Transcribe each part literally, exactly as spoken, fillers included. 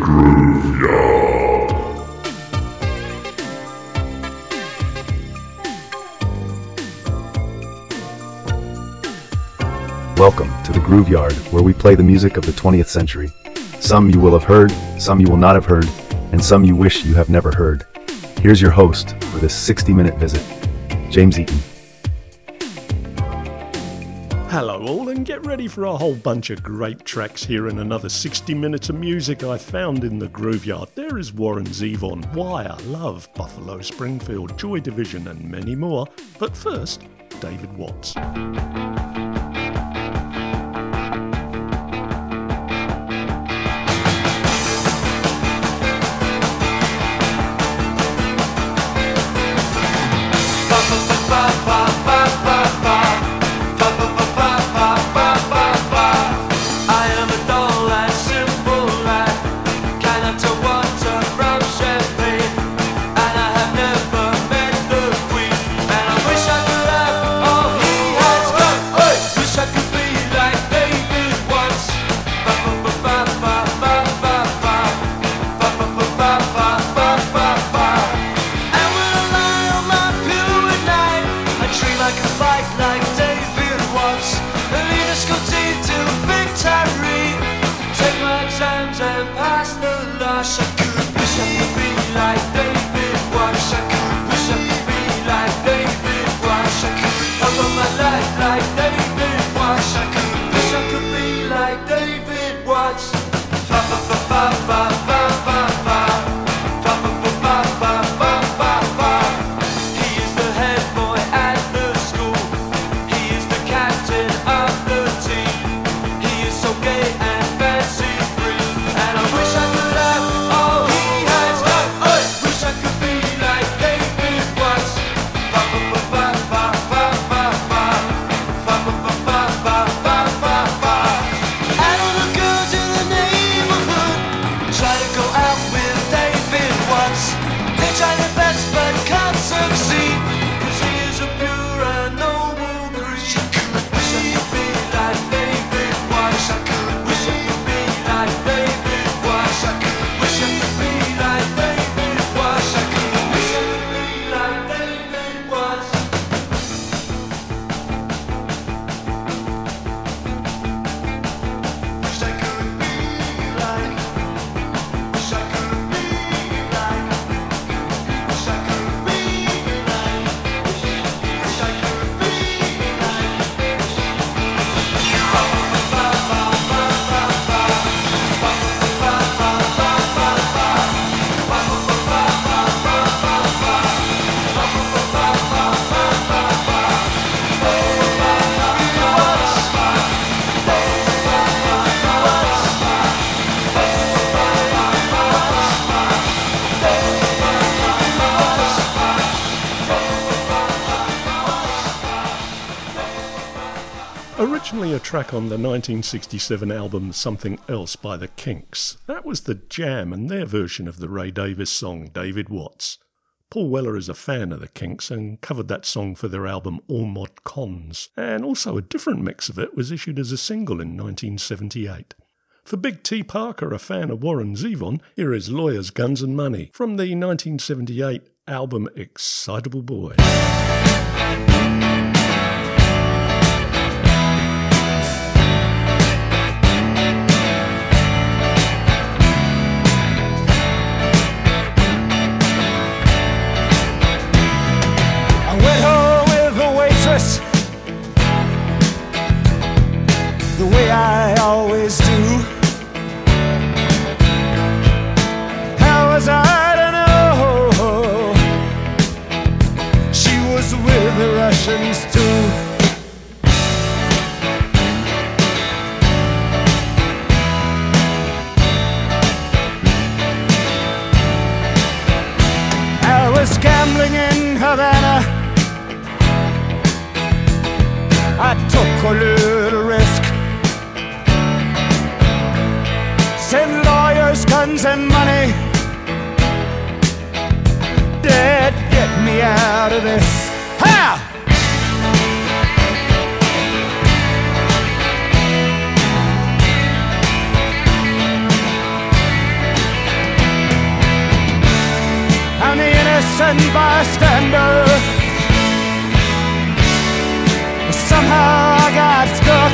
Grooveyard. Welcome to the Grooveyard, where we play the music of the twentieth century. Some you will have heard, some you will not have heard, and some you wish you have never heard. Here's your host for this sixty minute visit, James Eaton. Hello all, and get ready for a whole bunch of great tracks here in another sixty minutes of music I found in the Grooveyard. There is Warren Zevon, Wire, Love, Buffalo Springfield, Joy Division and many more. But first, David Watts. Originally a track on the nineteen sixty-seven album Something Else by the Kinks. That was The Jam and their version of the Ray Davies song David Watts. Paul Weller is a fan of the Kinks and covered that song for their album All Mod Cons, and also a different mix of it was issued as a single in nineteen seventy-eight. For Big T Parker, a fan of Warren Zevon, here is Lawyers, Guns and Money from the nineteen seventy-eight album Excitable Boy. The way I always do. How was I to know she was with the Russians too? I was gambling in Havana. I took a little risk. Send lawyers, guns and money. Dad, get me out of this. Ha! innocent bystander. Somehow I got stuck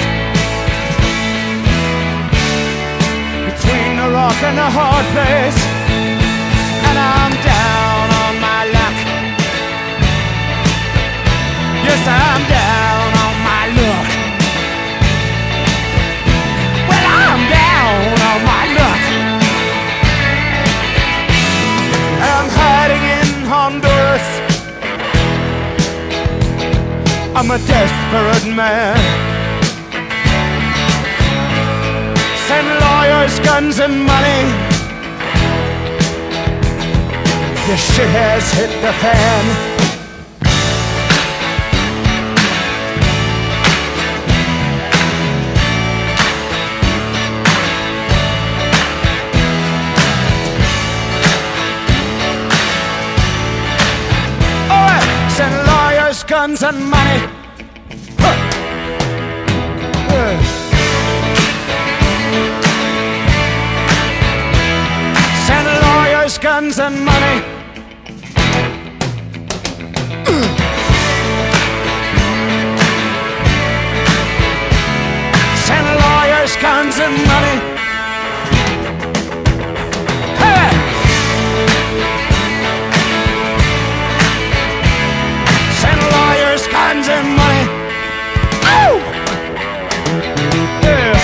between the rock and a hard place, and I'm down on my luck. Yes, I'm down on my luck. Well, I'm down on my luck. I'm hiding in Honduras. I'm a desperate man. Send lawyers, guns, and money. This shit has hit the fan. Alright, send lawyers, guns, and money. Huh. Yeah. Send lawyers, guns, and money. Send lawyers, guns, and money. Hey! Send lawyers, guns, and money. Oh! Yeah.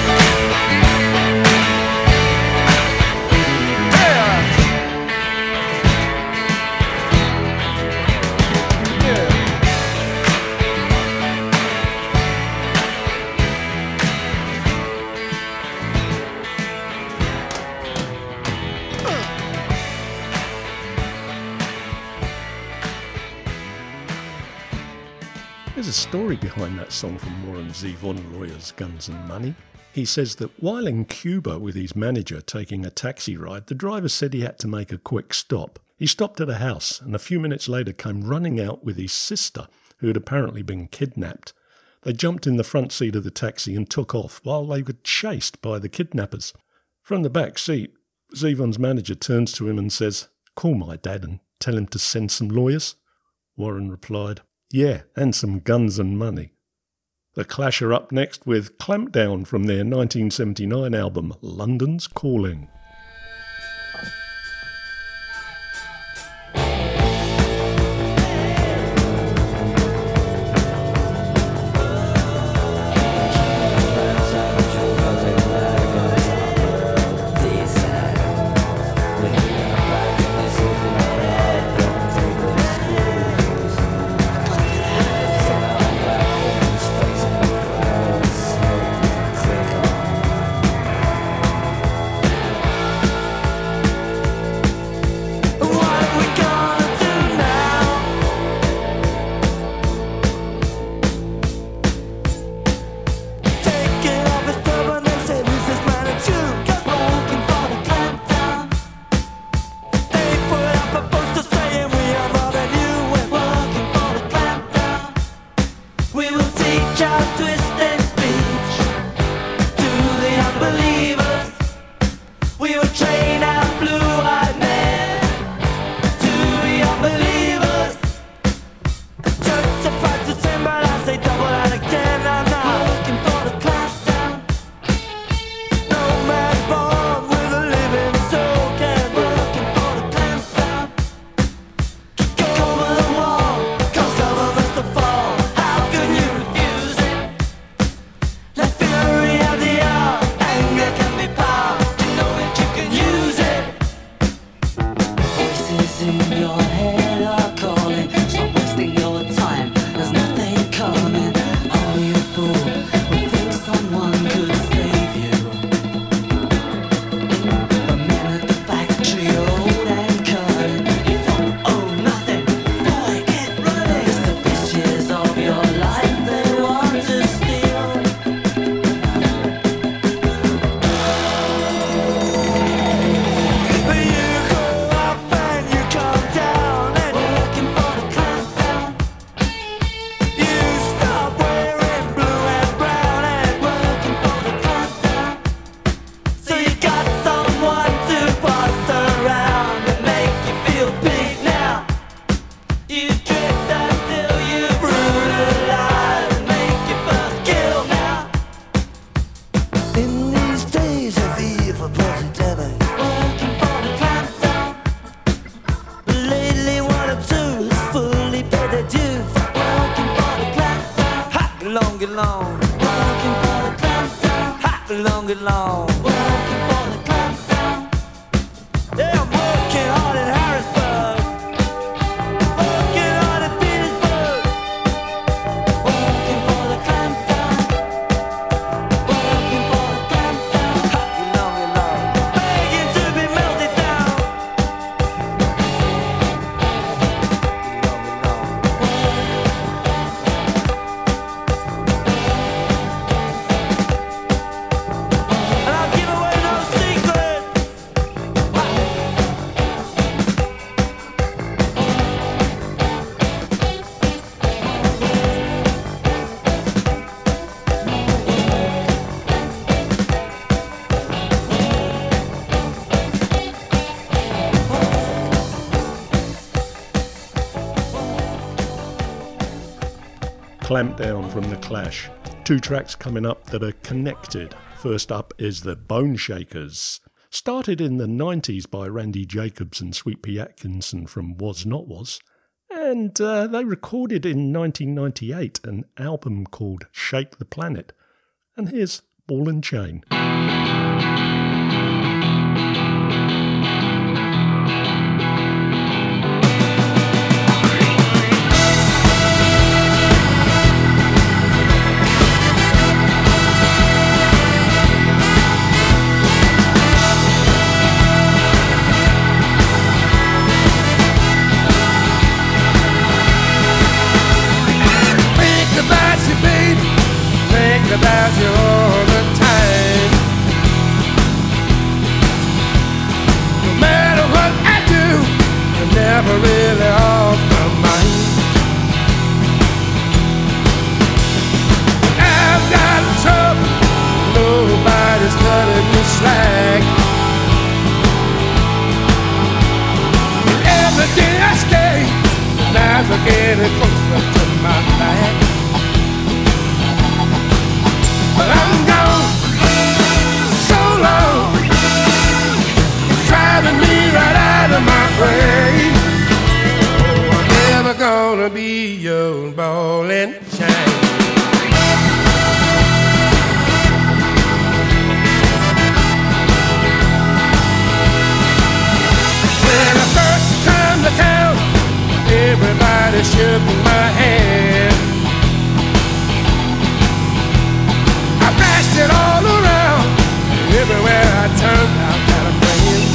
There's a story behind that song from Warren Zevon, Lawyers, Guns and Money. He says that while in Cuba with his manager taking a taxi ride, the driver said he had to make a quick stop. He stopped at a house and a few minutes later came running out with his sister, who had apparently been kidnapped. They jumped in the front seat of the taxi and took off while they were chased by the kidnappers. From the back seat, Zevon's manager turns to him and says, "Call my dad and tell him to send some lawyers." Warren replied, "Yeah, and some guns and money." The Clash are up next with Clampdown from their nineteen seventy-nine album London's Calling. long and long. Working for the clampdown. Yeah, I'm working hard in Harrisburg. Working hard in Petersburg. Working for the clampdown. Working for the clampdown. You long and long. Begging to be melted down. And I'll give away no secret. Clampdown from The Clash. Two tracks coming up that are connected. First up is the Bone Shakers. Started in the nineties by Randy Jacobs and Sweet Pea Atkinson from Was Not Was. And uh, they recorded in nineteen ninety-eight an album called Shake the Planet. And here's Ball and Chain. Think about you, baby. Think about you all the time. No matter what I do, you're never really off my mind. I've got trouble, nobody's cutting me slack. And every day I stay, the knives are getting closer to my back. But I'm gone so long, driving me right out of my brain. Oh, I'm never gonna be your ball and chain. When I first come to town, everybody shook my hand. I passed it all around, everywhere I turned, I got a friend.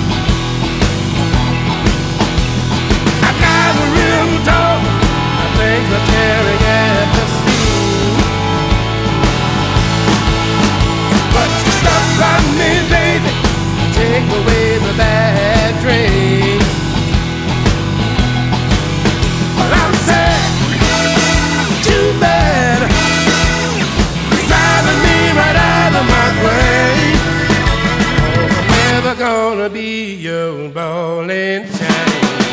I got a real dog, I think the tearing at the seam. But you stuck by me, baby, take away the bad dreams. But I'm sad, too bad, driving me right out of my grave. Oh, I'm never gonna be your ball and chain.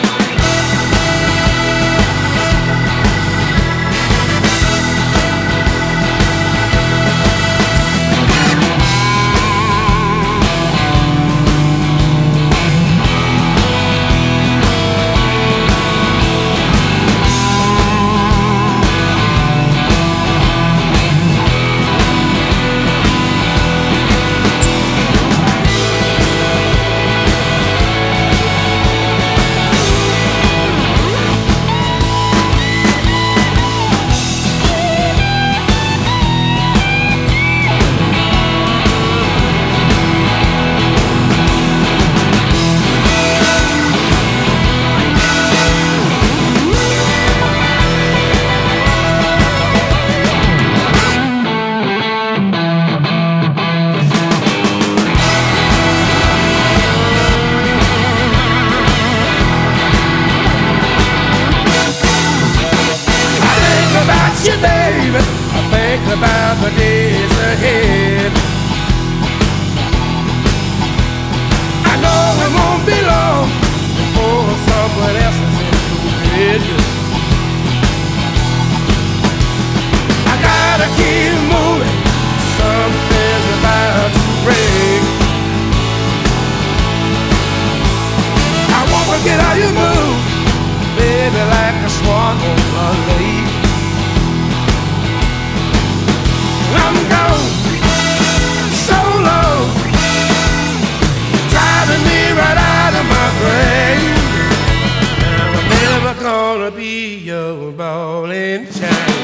About the days ahead, I know it won't be long before someone else is included. I gotta keep moving, something's about to break. I won't forget how you move, baby, like a swan on a lake. I'm gone so gonna be your ball and chain.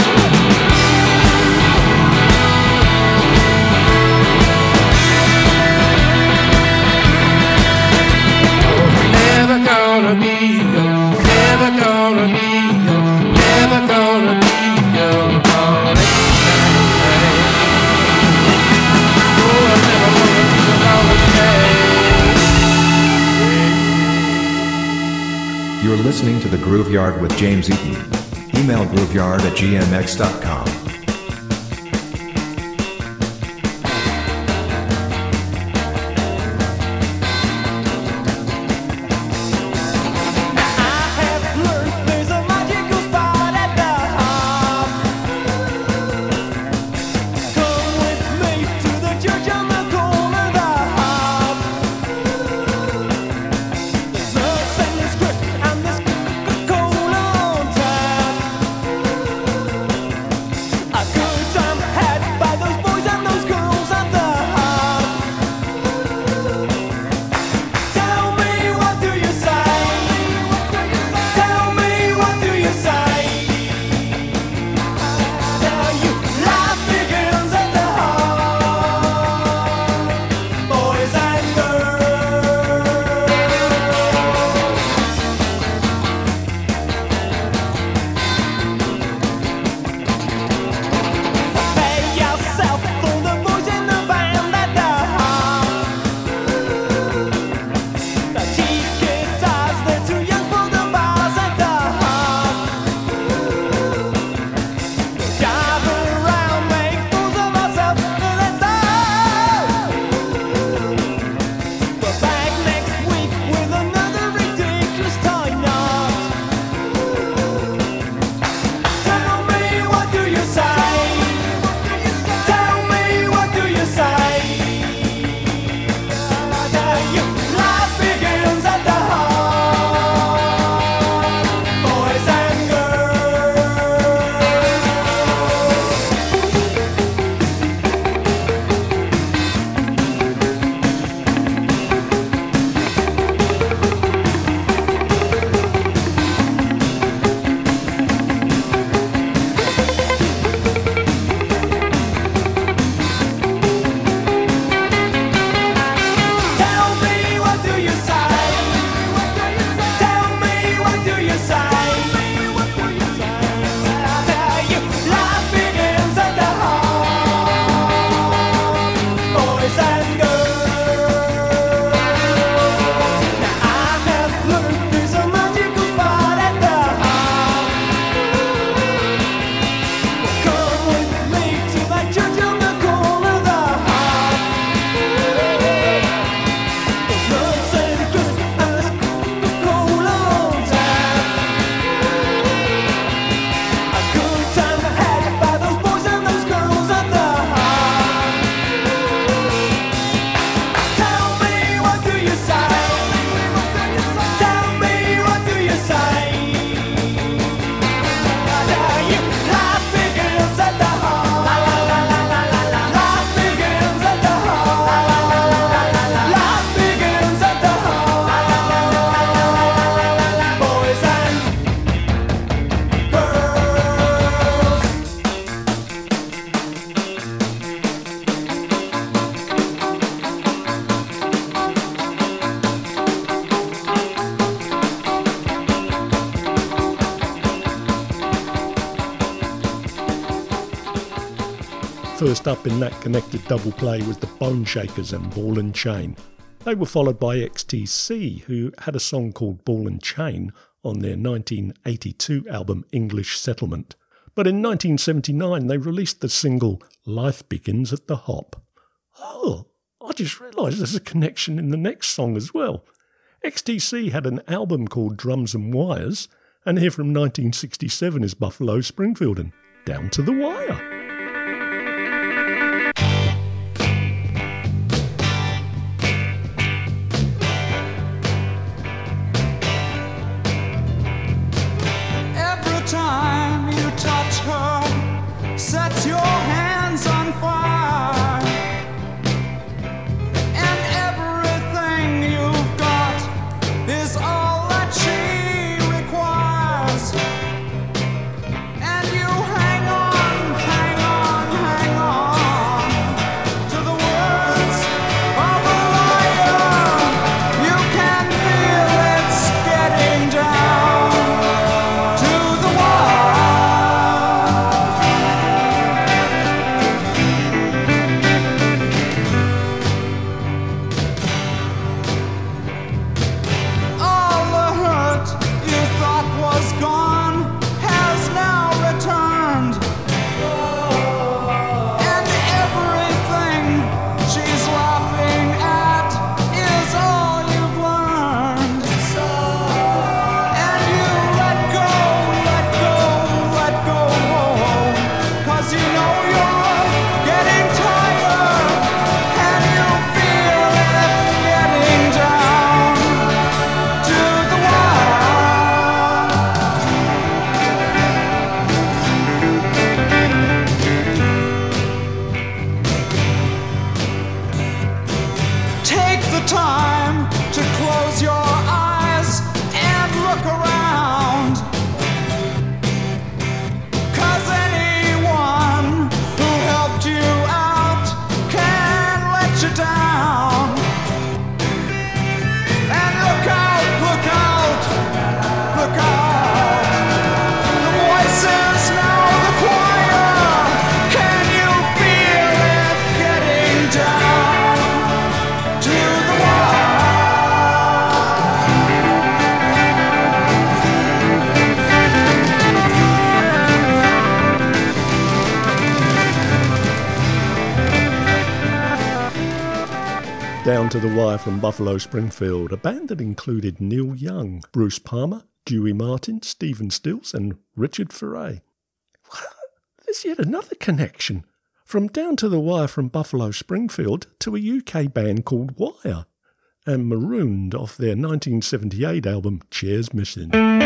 Never gonna be your, never gonna be your, never gonna be your ball and chain. Oh, I'm never gonna be your ball and chain. You're listening to The Grooveyard with James Eaton. Email grooveyard at g m x dot com. First up in that connected double play was the Bone Shakers and Ball and Chain. They were followed by X T C, who had a song called Ball and Chain on their nineteen eighty-two album English Settlement. But in nineteen seventy-nine they released the single Life Begins at the Hop. Oh, I just realised there's a connection in the next song as well. X T C had an album called Drums and Wires, and here from nineteen sixty-seven is Buffalo Springfield and Down to the Wire. Set your hands on fire, and everything you've got is all that she requires. to the Wire from Buffalo Springfield, a band that included Neil Young, Bruce Palmer, Dewey Martin, Stephen Stills and Richard Ferré. There's yet another connection. From Down to the Wire from Buffalo Springfield to a U K band called Wire, and Marooned off their nineteen seventy-eight album Chairs Missing.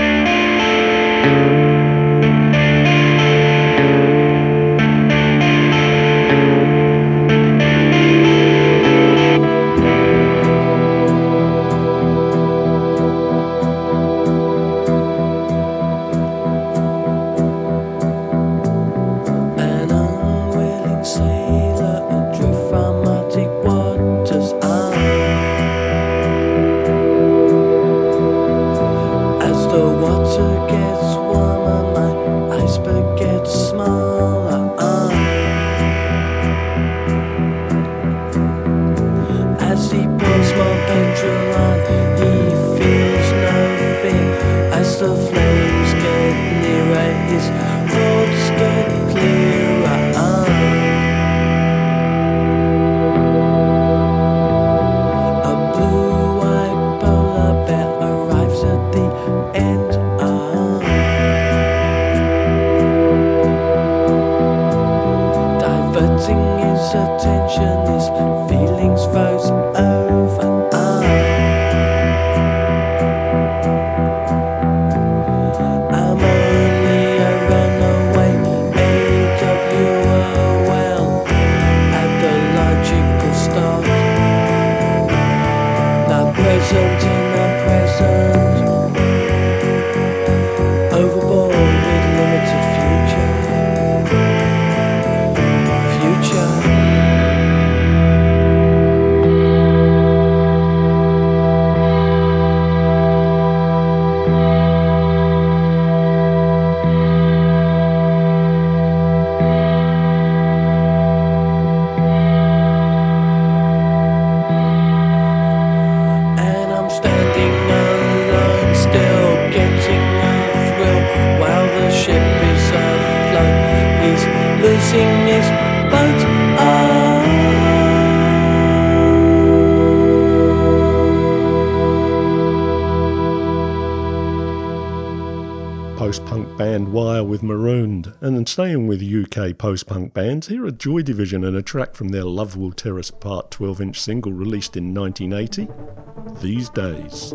Post-punk band Wire with Marooned, and staying with U K post-punk bands, here are Joy Division and a track from their Love Will Tear Us Apart twelve inch single released in nineteen eighty, These Days.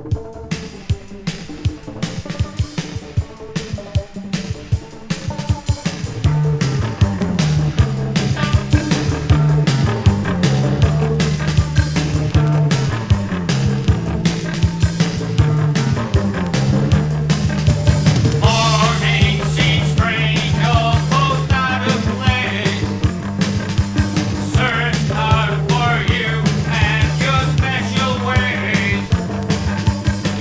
Search hard for you and your special ways.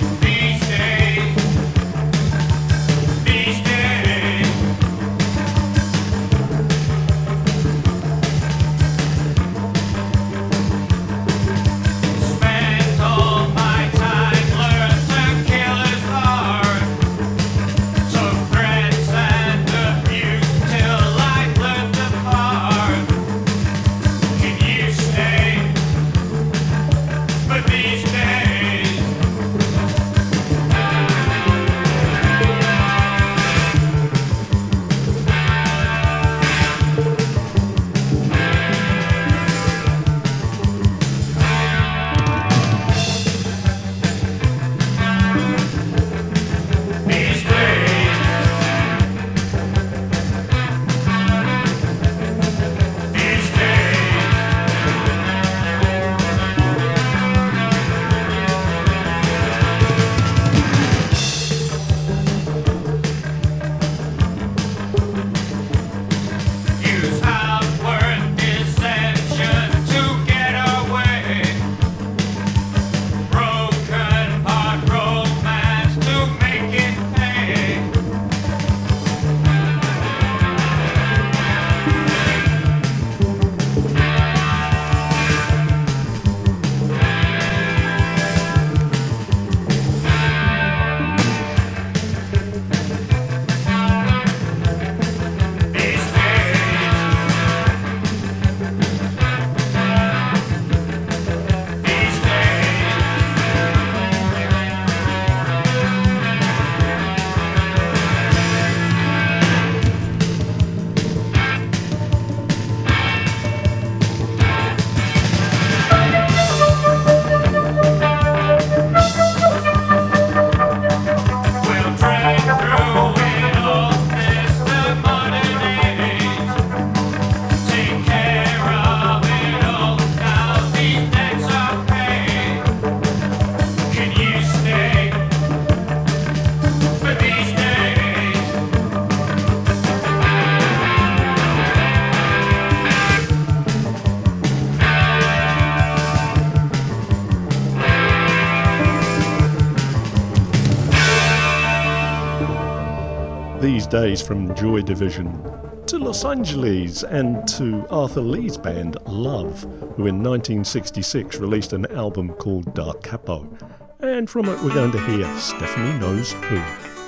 days from Joy Division to Los Angeles and to Arthur Lee's band Love, who in nineteen sixty-six released an album called Da Capo. And from it we're going to hear Stephanie Knows Who.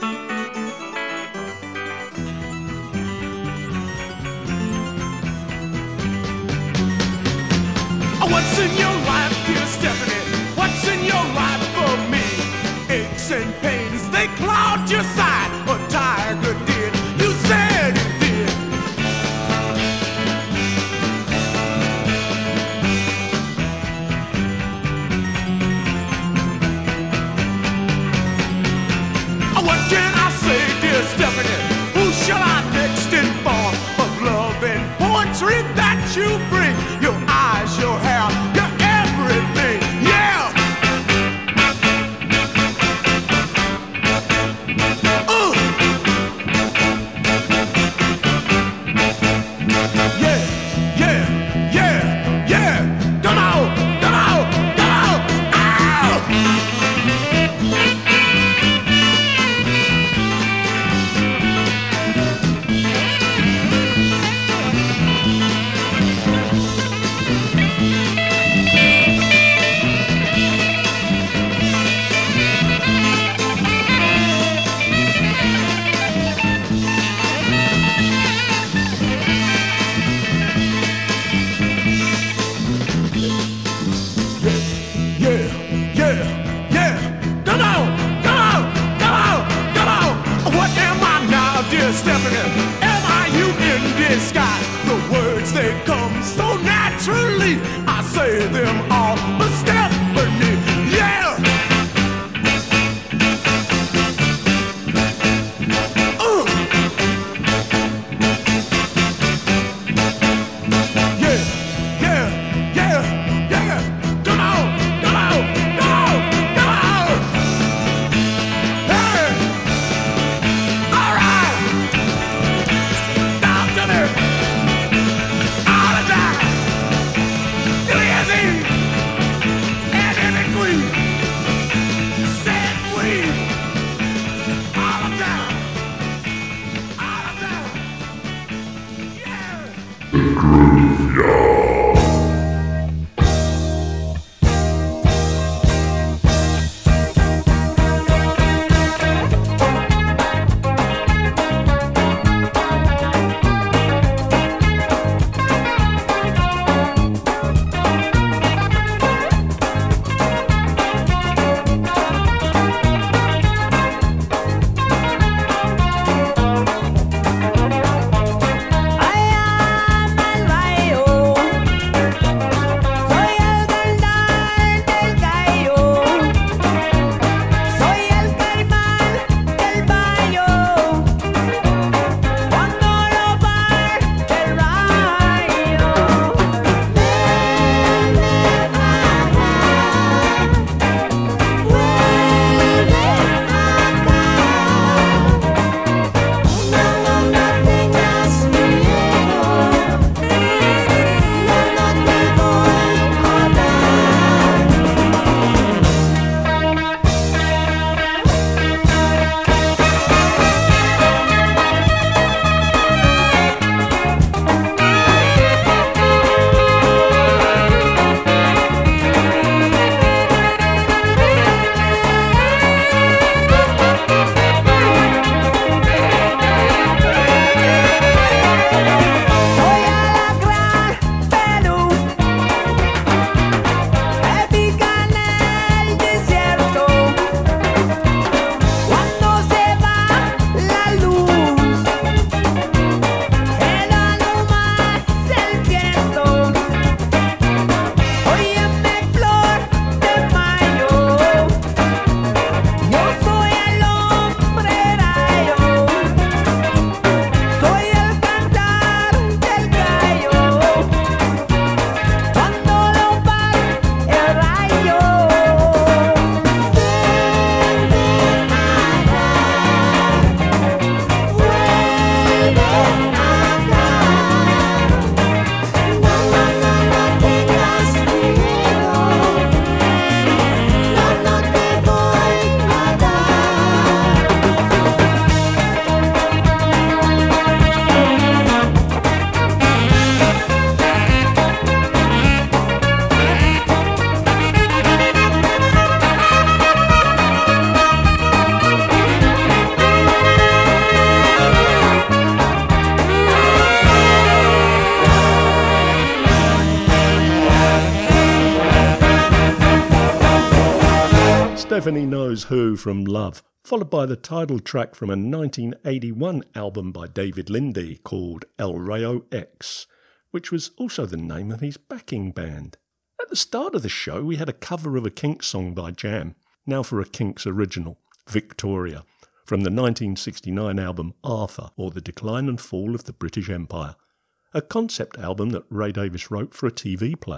What's in your life, dear Stephanie? What's in your life for me? Aches and pains, they cloud your sight. A tiger did, you said it did. What can I say, dear Stephanie? Who shall I next inform of love and poetry that you bring? Your eyes, your hair, your everything, yeah! Stephanie Knows Who from Love, followed by the title track from a nineteen eighty-one album by David Lindy called El Rayo X, which was also the name of his backing band. At the start of the show, we had a cover of a Kinks song by Jam. Now for a Kinks original, Victoria, from the nineteen sixty-nine album Arthur, or The Decline and Fall of the British Empire, a concept album that Ray Davies wrote for a T V play.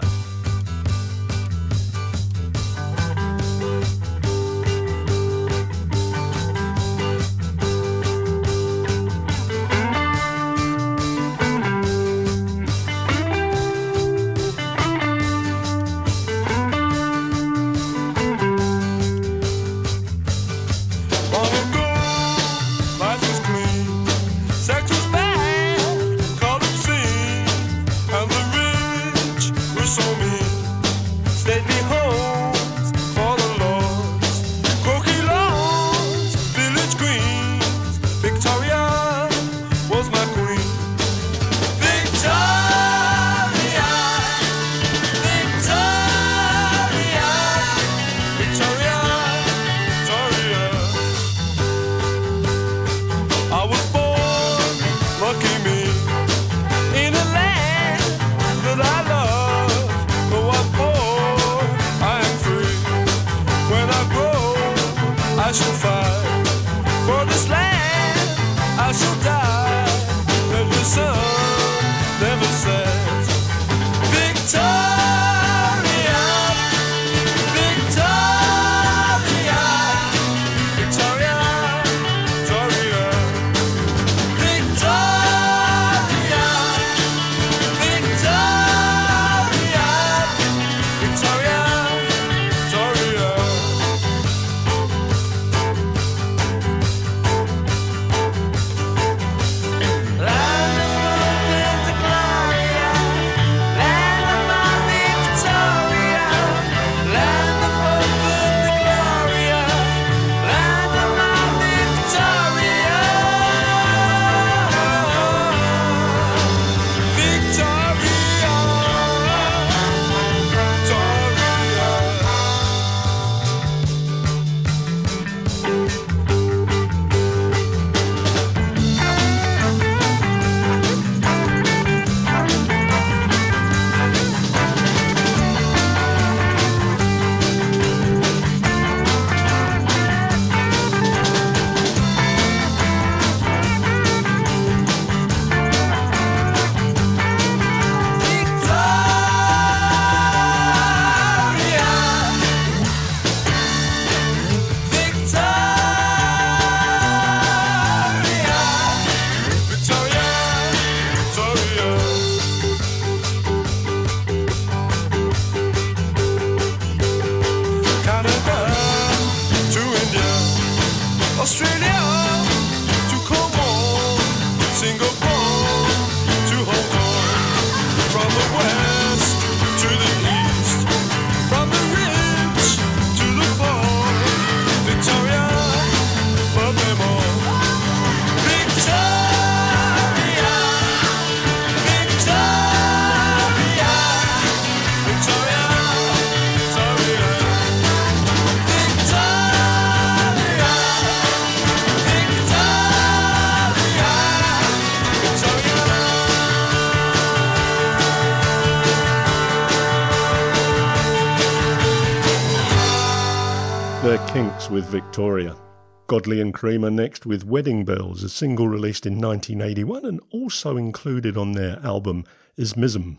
Kinks with Victoria. Godley and Cream are next with Wedding Bells, a single released in nineteen eighty-one and also included on their album Ismism.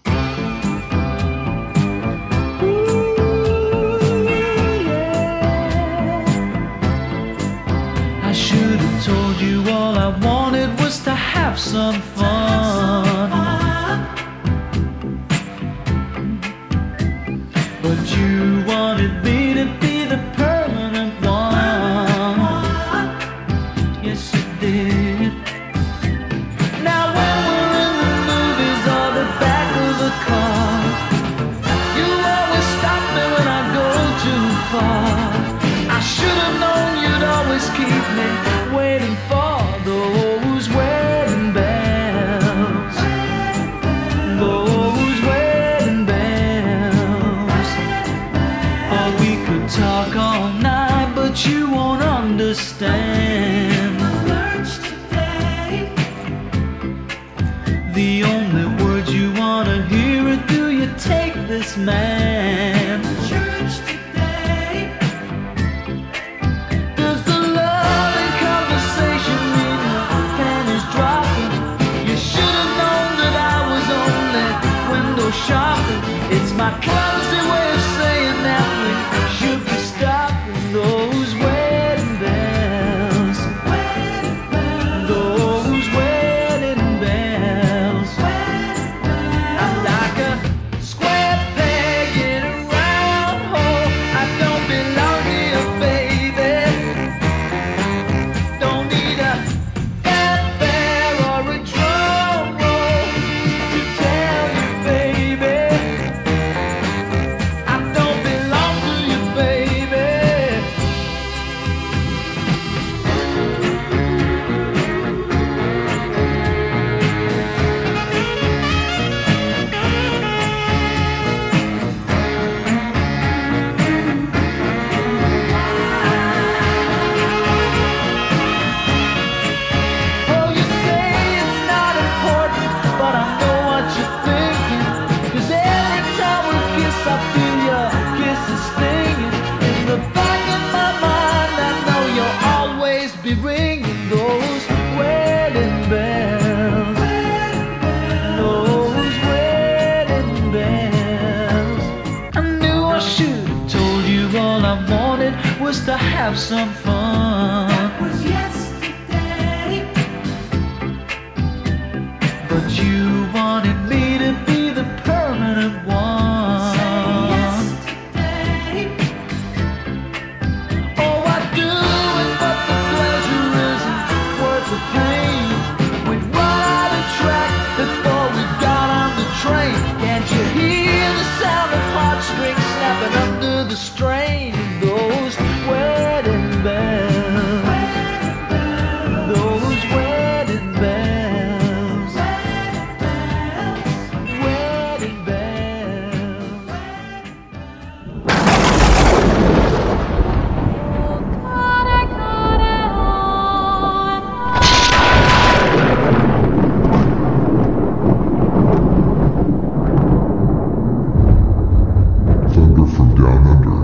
I should have told you all I wanted was to have some fun, but you wanted me to be the permanent one. Yes, you did. Now when we're in the movies or the back of the car, you always stop me when I go too far. I should have known you'd always keep me waiting for those wedding bells, those wedding bells. Or we could talk all night, but you won't understand. The only words you wanna hear are, do you take this man? Church today. Does the love and conversation mean the pen is dropping? You should have known that I was only window shopping. It's my clumsy way of saying that we should be stopping those wedding bells. Wedding bells. Those wedding bells. Wedding bells. I'm like a square peg in a round hole. I don't belong here, baby. Don't need a fanfare or a drum roll to tell you, baby, I don't belong to you, baby. Oh, you say it's not important, but I know what you're thinking. 'Cause every time we kiss, I feel your kisses stinging. In the back of my mind, I know you'll always be ringing those wedding bells. Those wedding bells. I knew I should have told you all I wanted was to have some fun. That was yesterday. But you wanted me to be the permanent one. Say yesterday. Oh, I do it, but the pleasure isn't worth the pain. We'd run out of track before we got on the train. Can't you hear the sound of heartstrings snapping under the strain? Those wedding bells. Those wedding bells. Wedding bells. Thunder from down under.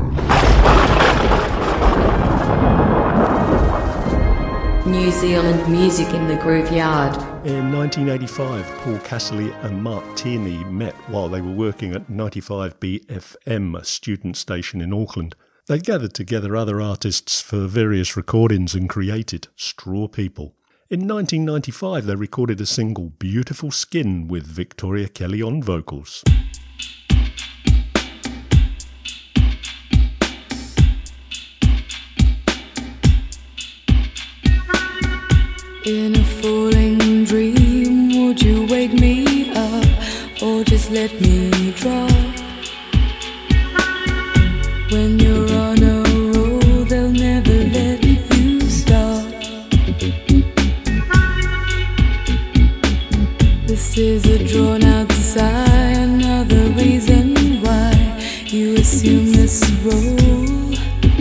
New Zealand music in the Grooveyard. In nineteen eighty-five, Paul Casserly and Mark Tierney met while they were working at ninety-five B F M, a student station in Auckland. They gathered together other artists for various recordings and created Straw People. In nineteen ninety-five, they recorded a single, Beautiful Skin, with Victoria Kelly on vocals. In a falling dream, would you wake me up or just let me drop? When you're on a roll, they'll never let you stop. This is a drawn out sigh, another reason why you assume this role.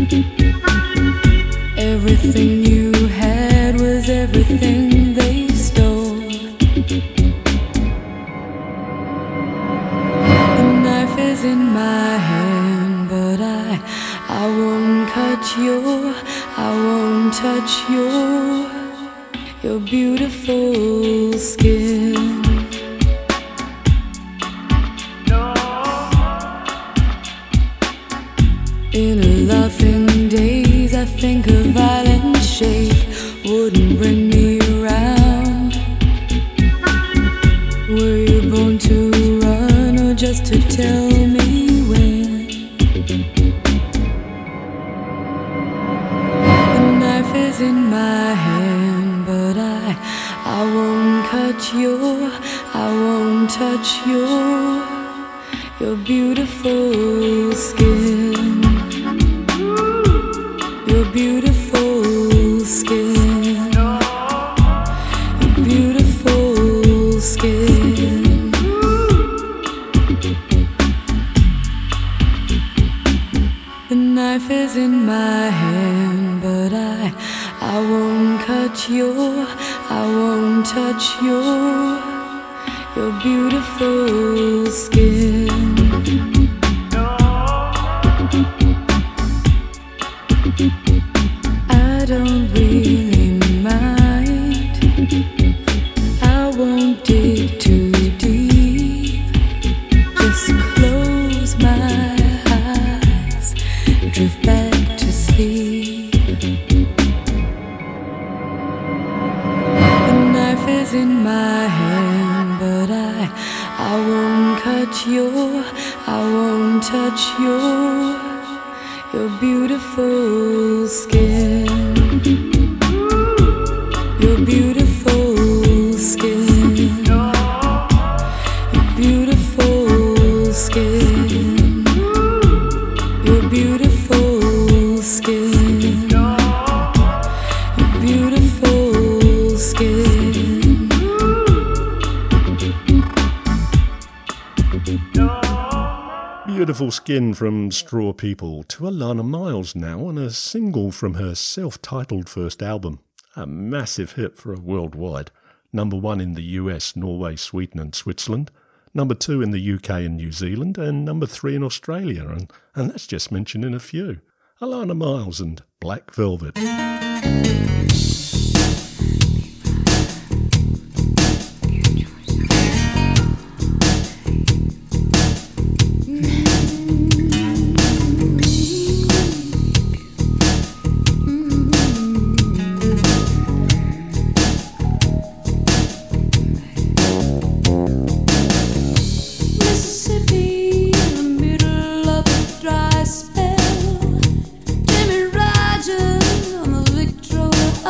Everything you had was everything they stole. The knife is in my hand, but I, I won't cut your, I won't touch your, your beautiful skin. In a laughing daze, I think a violent shake wouldn't bring me around. Were you born to run or just to tell me when? The knife is in my hand, but I, I won't cut your, I won't touch your, your beautiful skin. Your beautiful skin. Your beautiful skin. The knife is in my hand, but cut your, I won't touch your, your beautiful skin. I don't really mind, I won't dig too deep, just close my eyes, drift back to sleep. The knife is in my hand, but I, I won't cut your, I won't touch your, your beautiful skin. Your beautiful skin. Your beautiful skin. Your beautiful skin. Your beautiful skin. Beautiful Skin from Straw People to Alana Miles now on a single from her self-titled first album. A massive hit for a worldwide. Number one in the U S, Norway, Sweden and Switzerland. Number two in the U K and New Zealand. And number three in Australia. And, and that's just mentioning a few. Alana Miles and Black Velvet. Mississippi in the middle of a dry spell. Jimmy Rogers on the Victrola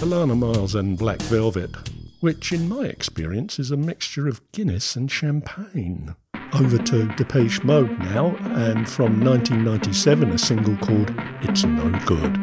Alana Miles and Black Velvet, which in my experience is a mixture of Guinness and champagne. Over to Depeche Mode now, and from nineteen ninety-seven a single called It's No Good.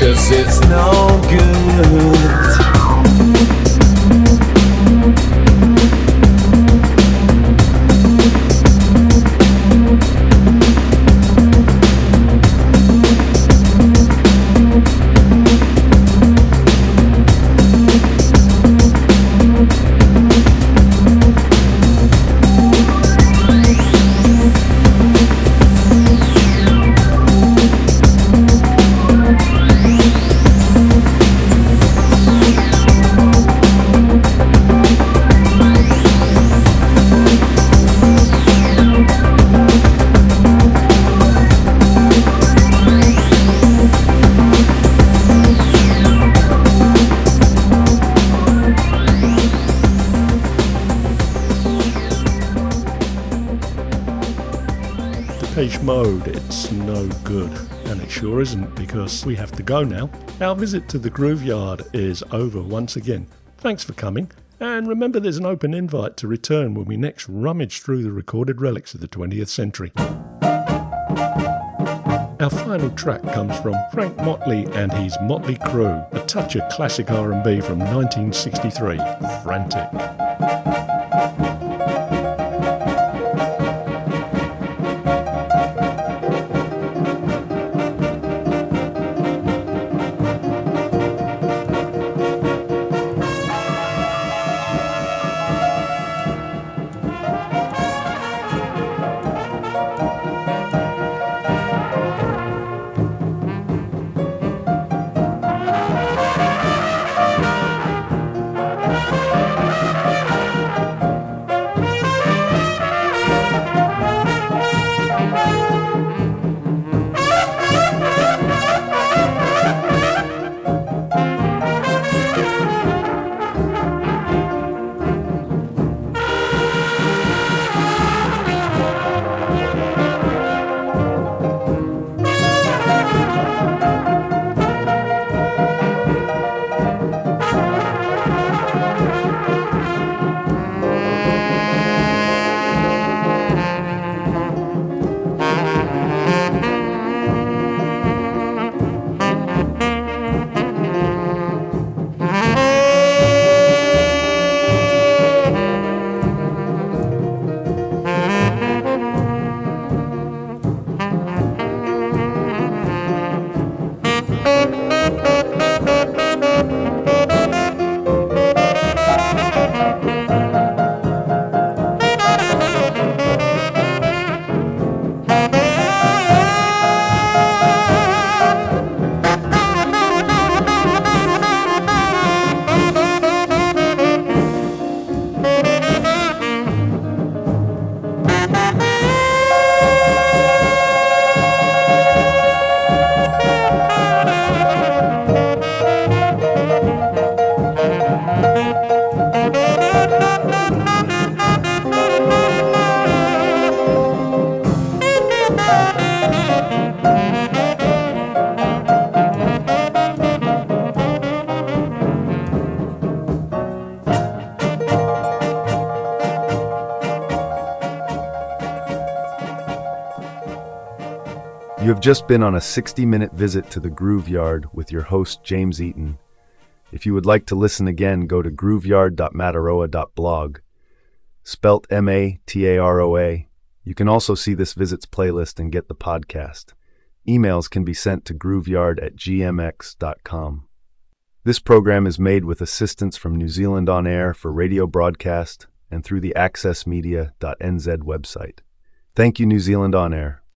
it's no good. Spanish mode. It's no good. And it sure isn't, because we have to go now. Our visit to the Grooveyard is over once again. Thanks for coming. And remember, there's an open invite to return when we next rummage through the recorded relics of the twentieth century. Our final track comes from Frank Motley and his Motley Crew, a touch of classic R and B from nineteen sixty-three, Frantic. You have just been on a sixty-minute visit to the Grooveyard with your host, James Eaton. If you would like to listen again, go to grooveyard dot mataroa dot blog, spelt M A T A R O A. You can also see this visit's playlist and get the podcast. Emails can be sent to grooveyard at g m x dot com. This program is made with assistance from New Zealand On Air for radio broadcast and through the access media dot n z website. Thank you, New Zealand On Air.